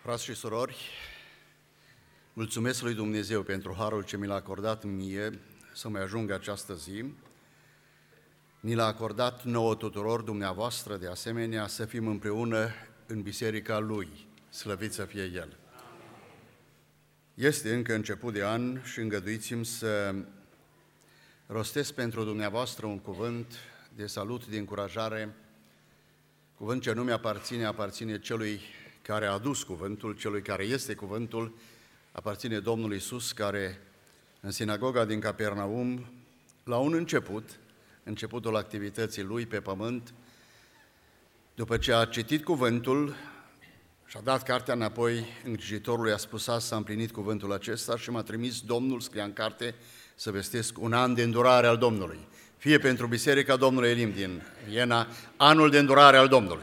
Frați și surori, mulțumesc lui Dumnezeu pentru harul ce mi l-a acordat mie să mai ajung această zi. Ni l-a acordat nouă tuturor dumneavoastră, de asemenea, să fim împreună în biserica Lui, slăvit să fie El. Este încă început de an și îngăduiți-mi să rostesc pentru dumneavoastră un cuvânt de salut, de încurajare, cuvânt ce nu mi-aparține, aparține celui care a adus cuvântul, celui care este cuvântul, aparține Domnului Iisus, care în sinagoga din Capernaum, la un începutul activității Lui pe pământ, după ce a citit cuvântul și-a dat cartea înapoi, îngrijitorului a spus: s-a împlinit cuvântul acesta și m-a trimis Domnul, scria în carte, să vestesc un an de îndurare al Domnului. Fie pentru Biserica Domnului Elim din Viena, anul de îndurare al Domnului.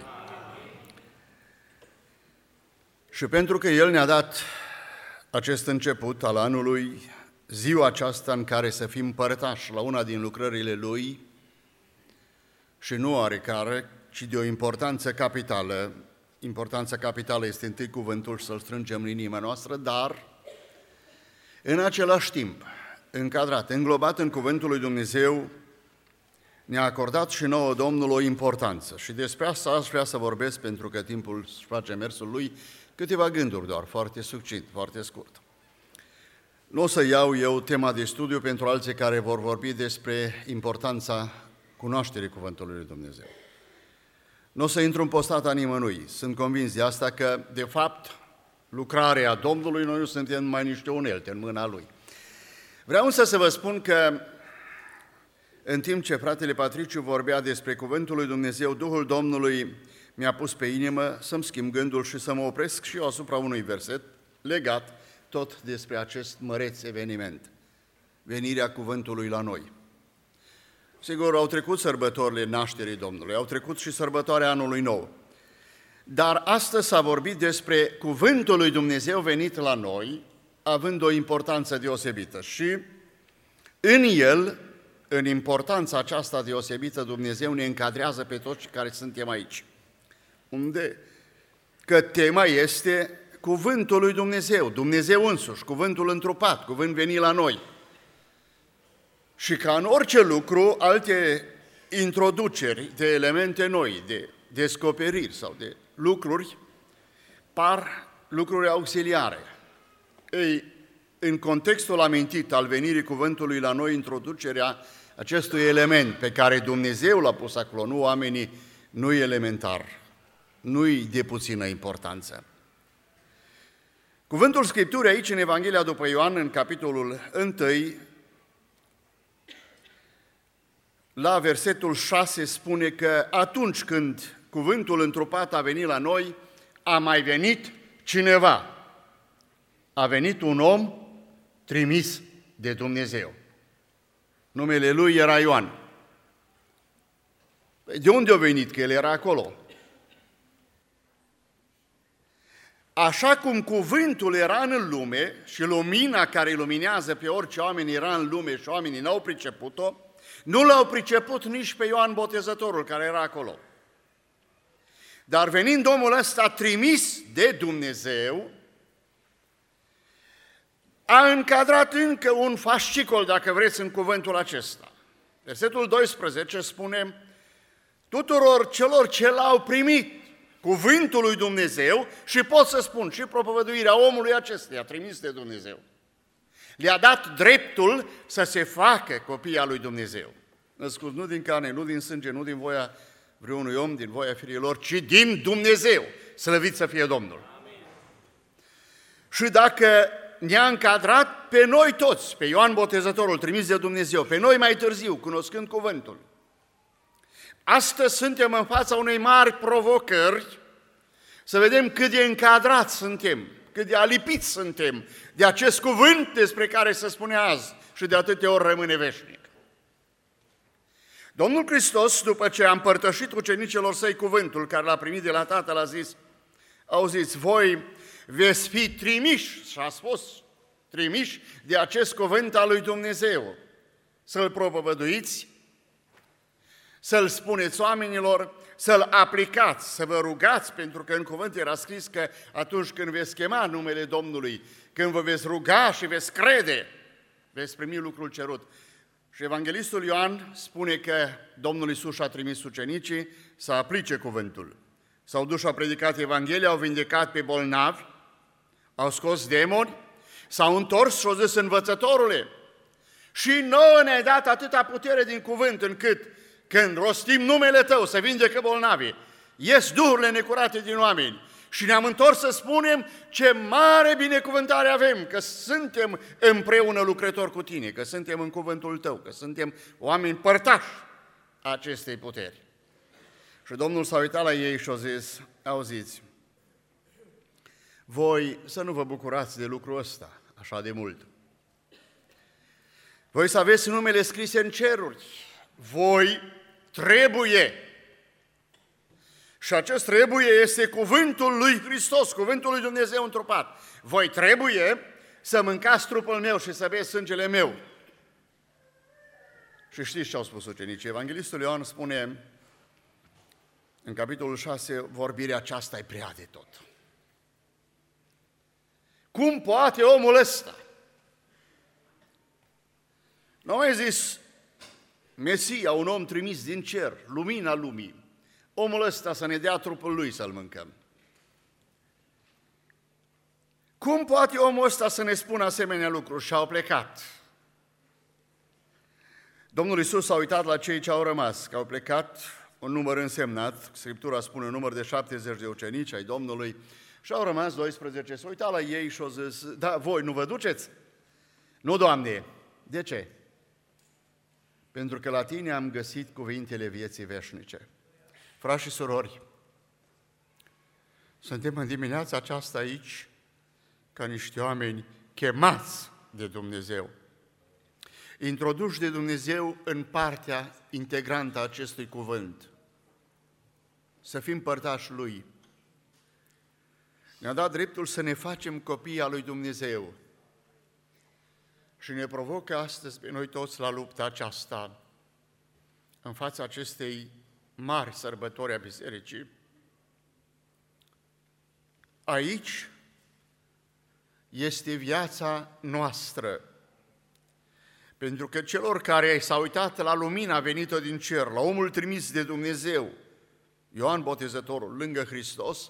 Și pentru că El ne-a dat acest început al anului, ziua aceasta în care să fim părtași la una din lucrările Lui, și nu oarecare, ci de o importanță capitală. Importanța capitală este întâi cuvântul și să-l strângem în inima noastră, dar în același timp, încadrat, înglobat în cuvântul lui Dumnezeu, ne-a acordat și nouă Domnul o importanță. Și despre asta aș vrea să vorbesc, pentru că timpul își face mersul lui, câteva gânduri doar, foarte succint, foarte scurt. Nu o să iau eu tema de studiu pentru alții care vor vorbi despre importanța cunoașterii cuvântului lui Dumnezeu. Nu o să intru în postata nimănui, sunt convins de asta că, de fapt, lucrarea Domnului, noi nu suntem mai niște unelte în mâna Lui. Vreau însă să vă spun că, în timp ce fratele Patriciu vorbea despre cuvântul lui Dumnezeu, Duhul Domnului mi-a pus pe inimă să-mi schimb gândul și să mă opresc și eu asupra unui verset legat tot despre acest măreț eveniment, venirea cuvântului la noi. Sigur, au trecut sărbătorile nașterii Domnului, au trecut și sărbătoarea anului nou, dar astăzi s-a vorbit despre cuvântul lui Dumnezeu venit la noi, având o importanță deosebită și în el, în importanța aceasta deosebită, Dumnezeu ne încadrează pe toți care suntem aici. Unde? Că tema este cuvântul lui Dumnezeu, Dumnezeu însuși, cuvântul întrupat, cuvânt venit la noi. Și ca în orice lucru, alte introduceri de elemente noi, de descoperiri sau de lucruri, par lucruri auxiliare. Ei, în contextul amintit al venirii cuvântului la noi, introducerea acestui element pe care Dumnezeu l-a pus acolo, nu oamenii, nu-i elementar, nu-i de puțină importanță. Cuvântul Scripturii aici, în Evanghelia după Ioan, în capitolul 1, la versetul 6, spune că atunci când cuvântul întrupat a venit la noi, a mai venit cineva. A venit un om trimis de Dumnezeu. Numele lui era Ioan. De unde a venit? Că el era acolo. Așa cum cuvântul era în lume și lumina care luminează pe orice oameni era în lume și oamenii n-au priceput-o, nu l-au priceput nici pe Ioan Botezătorul care era acolo. Dar venind omul ăsta trimis de Dumnezeu, a încadrat încă un fascicol, dacă vreți, în cuvântul acesta. Versetul 12 spune: tuturor celor ce l-au primit cuvântul lui Dumnezeu, și pot să spun și propovăduirea omului acestuia trimis de Dumnezeu, le-a dat dreptul să se facă copii al lui Dumnezeu. Născuți nu din carne, nu din sânge, nu din voia vreunui om, din voia firilor, ci din Dumnezeu. Slăvit să fie Domnul! Amin. Și dacă ne-a încadrat pe noi toți, pe Ioan Botezătorul, trimis de Dumnezeu, pe noi mai târziu, cunoscând cuvântul, astăzi suntem în fața unei mari provocări să vedem cât de încadrați suntem, cât de alipiți suntem de acest cuvânt despre care se spune azi și de atâtea ori rămâne veșnic. Domnul Hristos, după ce a împărtășit ucenicilor săi cuvântul care l-a primit de la Tatăl, a zis: auziți, voi veți fi trimiși, și a spus, trimiși de acest cuvânt al lui Dumnezeu, să-l propovăduiți, să-l spuneți oamenilor, să-l aplicați, să vă rugați, pentru că în cuvânt era scris că atunci când veți chema numele Domnului, când vă veți ruga și veți crede, veți primi lucrul cerut. Și evanghelistul Ioan spune că Domnul Iisus a trimis ucenicii să aplice cuvântul. S-au dus și au predicat Evanghelia, au vindecat pe bolnavi, au scos demoni, s-au întors și au zis: învățătorule, și nouă ne-ai dat atâta putere din cuvânt, încât când rostim numele Tău să vindecă bolnavii, ies duhurile necurate din oameni. Și ne-am întors să spunem ce mare binecuvântare avem, că suntem împreună lucrători cu Tine, că suntem în cuvântul Tău, că suntem oameni părtași acestei puteri. Și Domnul s-a uitat la ei și a zis: auziți, voi să nu vă bucurați de lucrul ăsta așa de mult. Voi să aveți numele scrise în ceruri. Voi trebuie. Și acest trebuie este cuvântul lui Hristos, cuvântul lui Dumnezeu întrupat. Voi trebuie să mâncați trupul meu și să beți sângele meu. Și știți ce au spus ucenicii? Evanghelistul Ioan spune în capitolul 6, vorbirea aceasta e prea de tot. Cum poate omul ăsta? Nu mai zis Mesia, un om trimis din cer, lumina lumii, omul ăsta să ne dea trupul lui să-l mâncăm. Cum poate omul ăsta să ne spună asemenea lucruri? Și au plecat. Domnul Iisus s-a uitat la cei ce au rămas, că au plecat un număr însemnat, Scriptura spune un număr de 70 de ucenici ai Domnului, și au rămas 12. S-a uitat la ei și au zis: da, voi nu vă duceți? Nu, Doamne. De ce? Pentru că la Tine am găsit cuvintele vieții veșnice. Frați și surori, suntem în dimineața aceasta aici ca niște oameni chemați de Dumnezeu, introduși de Dumnezeu în partea integrantă a acestui cuvânt, să fim părtași Lui. Ne-a dat dreptul să ne facem copii al lui Dumnezeu și ne provocă astăzi pe noi toți la lupta aceasta în fața acestei mari sărbători a bisericii. Aici este viața noastră, pentru că celor care s-au uitat la lumina venită din cer, la omul trimis de Dumnezeu, Ioan Botezătorul, lângă Hristos,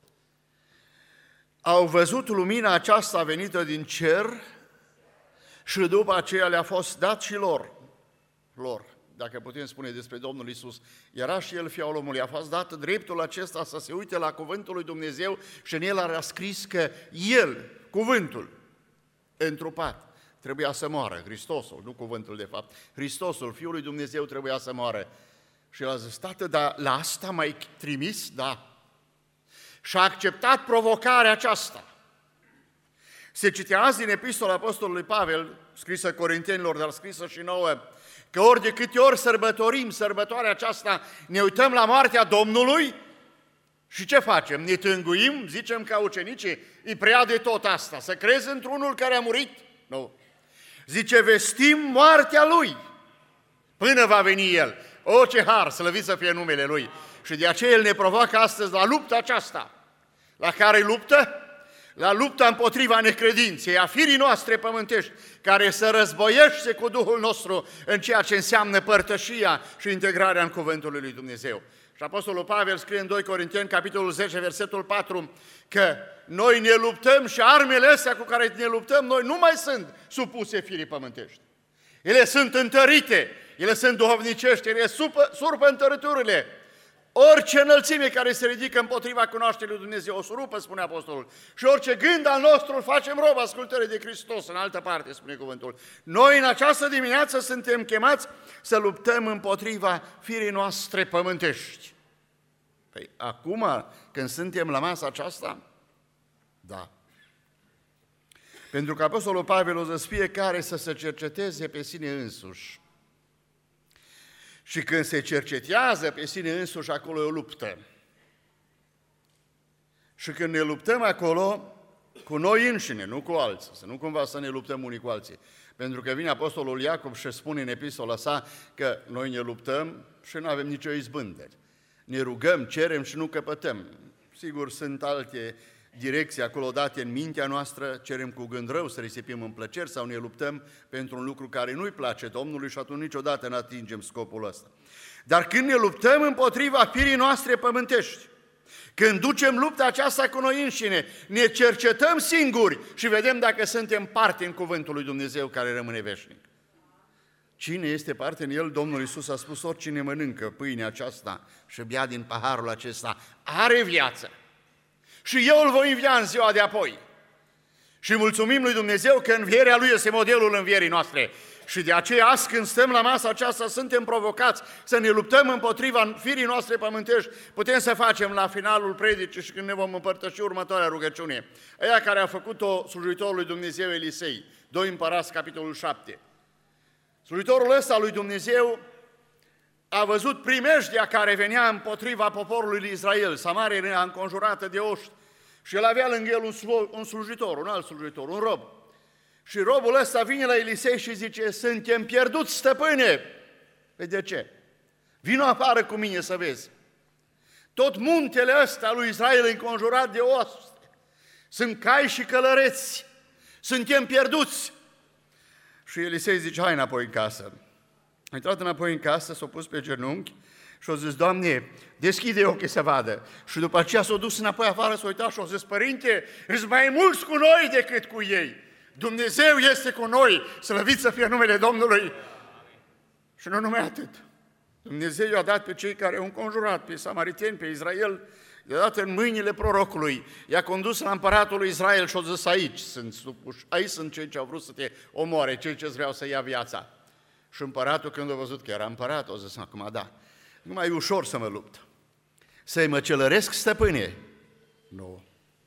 au văzut lumina aceasta venită din cer și după aceea le-a fost dat și lor, dacă putem spune despre Domnul Iisus, era și El Fiul omului, a fost dat dreptul acesta să se uite la cuvântul lui Dumnezeu și în El a scris că El, cuvântul întrupat, trebuia să moară, Hristosul, nu cuvântul de fapt, Hristosul, Fiul lui Dumnezeu trebuia să moară. Și El a zis: Tată, dar la asta m-ai trimis? Da. Și a acceptat provocarea aceasta. Se citea azi din Epistola Apostolului Pavel, scrisă Corintenilor, dar scrisă și nouă, că ori de câte ori sărbătorim sărbătoarea aceasta, ne uităm la moartea Domnului și ce facem? Ne tânguim, zicem ca ucenicii, e prea de tot asta, să crezi într-unul care a murit? Nu. Zice, vestim moartea Lui până va veni El. O, ce har, slăvit să fie numele Lui! Și de aceea El ne provoacă astăzi la lupta aceasta. La care luptă? La lupta împotriva necredinței, a firii noastre pământești, care se războiește cu Duhul nostru în ceea ce înseamnă părtășia și integrarea în cuvântul lui Dumnezeu. Și Apostolul Pavel scrie în 2 Corinteni, capitolul 10, versetul 4, că noi ne luptăm și armele astea cu care ne luptăm, noi nu mai sunt supuse firii pământești. Ele sunt întărite, ele sunt duhovnicești, ele surpă întăriturile. Orice înălțime care se ridică împotriva cunoașterii lui Dumnezeu o surupă, spune Apostolul. Și orice gând al nostru îl facem rob ascultării de Hristos, în altă parte, spune cuvântul. Noi în această dimineață suntem chemați să luptăm împotriva firii noastre pământești. Păi acum, când suntem la masa aceasta, da. Pentru că Apostolul Pavel o zis fiecare să se cerceteze pe sine însuși. Și când se cercetează pe sine însuși, acolo e o luptă. Și când ne luptăm acolo, cu noi înșine, nu cu alții, să nu cumva să ne luptăm unii cu alții. Pentru că vine apostolul Iacob și spune în epistola sa că noi ne luptăm și nu avem nicio izbândă. Ne rugăm, cerem și nu căpătăm. Sigur, sunt alte direcții acolo date în mintea noastră, cerem cu gând rău să risipim în plăceri sau ne luptăm pentru un lucru care nu-i place Domnului și atunci niciodată nu atingem scopul ăsta. Dar când ne luptăm împotriva firii noastre pământești, când ducem lupta aceasta cu noi înșine, ne cercetăm singuri și vedem dacă suntem parte în cuvântul lui Dumnezeu care rămâne veșnic. Cine este parte în el? Domnul Iisus a spus, oricine mănâncă pâinea aceasta și bea din paharul acesta, are viață. Și eu îl voi învia în ziua de apoi. Și mulțumim lui Dumnezeu că învierea Lui este modelul învierii noastre. Și de aceea, azi când stăm la masa aceasta, suntem provocați să ne luptăm împotriva firii noastre pământești. Putem să facem la finalul predicii și când ne vom împărtăși următoarea rugăciune. Aia care a făcut-o slujitorul lui Dumnezeu Elisei, 2 Împărați, capitolul 7. Slujitorul ăsta lui Dumnezeu a văzut primejdea care venea împotriva poporului lui Israel. Samaria era înconjurată de oști și el avea lângă el un slujitor, un alt slujitor, un rob. Și robul ăsta vine la Elisei și zice, suntem pierduți, stăpâne! Păi de ce? Vino afară cu mine să vezi. Tot muntele ăsta lui Israel înconjurat de oști. Sunt cai și călăreți. Suntem pierduți. Și Elisei zice, hai înapoi în casă. A intrat înapoi în casă, s-a pus pe genunchi și a zis, Doamne, deschide ochii să vadă. Și după aceea s-a dus înapoi afară, s-a uitat și a zis, Părinte, îți mai mulți cu noi decât cu ei. Dumnezeu este cu noi, slăvit să fie numele Domnului. Și nu numai atât. Dumnezeu i-a dat pe cei care au înconjurat, pe samariteni, pe Israel, i-a dat în mâinile prorocului, i-a condus la împăratul lui Israel și a zis, aici sunt supuși, aici sunt cei ce au vrut să te omoare, cei ce vreau să ia viața. Și împăratul, când a văzut că era împărat, a zis, acum da, nu mai e ușor să mă lupt. Să-i măcelăresc, stăpâne? Nu.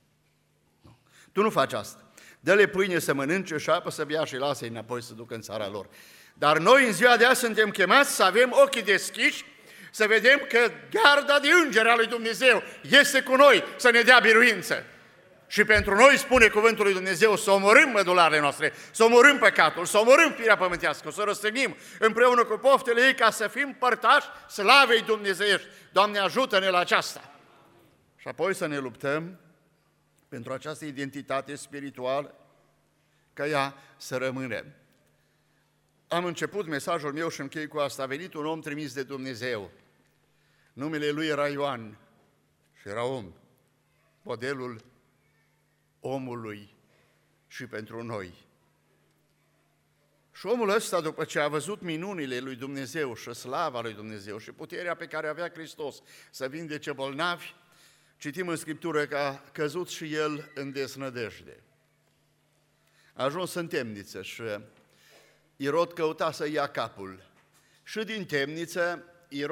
Tu nu faci asta. Dă-le pâine să mănânce și apă să bea și lasă-i înapoi să ducă în țara lor. Dar noi în ziua de azi suntem chemați să avem ochii deschiși, să vedem că garda de îngeri a lui Dumnezeu este cu noi să ne dea biruință. Și pentru noi spune cuvântul lui Dumnezeu să omorâm mădularele noastre, să omorâm păcatul, să omorâm firea pământească, să răstăgnim împreună cu poftele ei ca să fim părtași slavei dumnezeiești. Doamne, ajută-ne la aceasta! Și apoi să ne luptăm pentru această identitate spirituală, ca ea să rămână. Am început mesajul meu și închei cu asta. A venit un om trimis de Dumnezeu. Numele lui era Ioan și era om. Modelul omului și pentru noi. Și omul ăsta, după ce a văzut minunile lui Dumnezeu și slava lui Dumnezeu și puterea pe care avea Hristos să vindece bolnavi, citim în Scriptură că a căzut și el în desnădejde. A ajuns în temniță și Irod căuta să ia capul. Și din temniță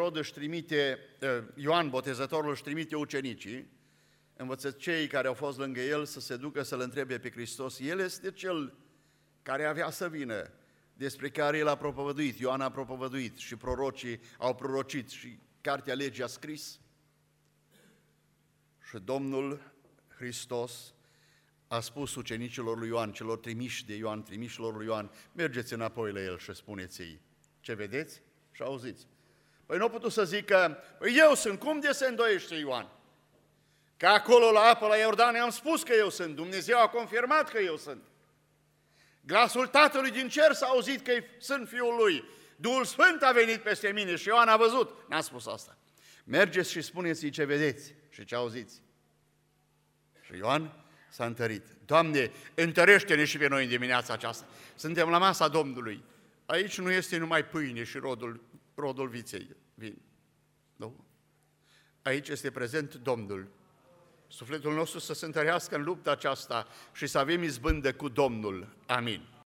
Ioan Botezătorul își trimite ucenicii, învățătorii care au fost lângă el, să se ducă să-l întrebe pe Hristos. El este cel care avea să vină, despre care el a propovăduit, Ioan a propovăduit și prorocii au prorocit și Cartea Legii a scris. Și Domnul Hristos a spus ucenicilor lui Ioan, celor trimiși de Ioan, trimișilor lui Ioan, mergeți înapoi la el și spuneți-i, ce vedeți și auziți. Păi nu a putut să zică, păi eu sunt, cum de se îndoiește Ioan? Că acolo la apă, la Iordan, am spus că eu sunt, Dumnezeu a confirmat că eu sunt. Glasul Tatălui din cer s-a auzit că sunt Fiul Lui, Duhul Sfânt a venit peste mine și Ioan a văzut, n-a spus asta. Mergeți și spuneți-i ce vedeți și ce auziți. Și Ioan s-a întărit. Doamne, întărește-ne și pe noi în dimineața aceasta. Suntem la masa Domnului. Aici nu este numai pâine și rodul viței. Vin. Nu? Aici este prezent Domnul. Sufletul nostru să se întărească în lupta aceasta și să avem izbândă cu Domnul. Amin.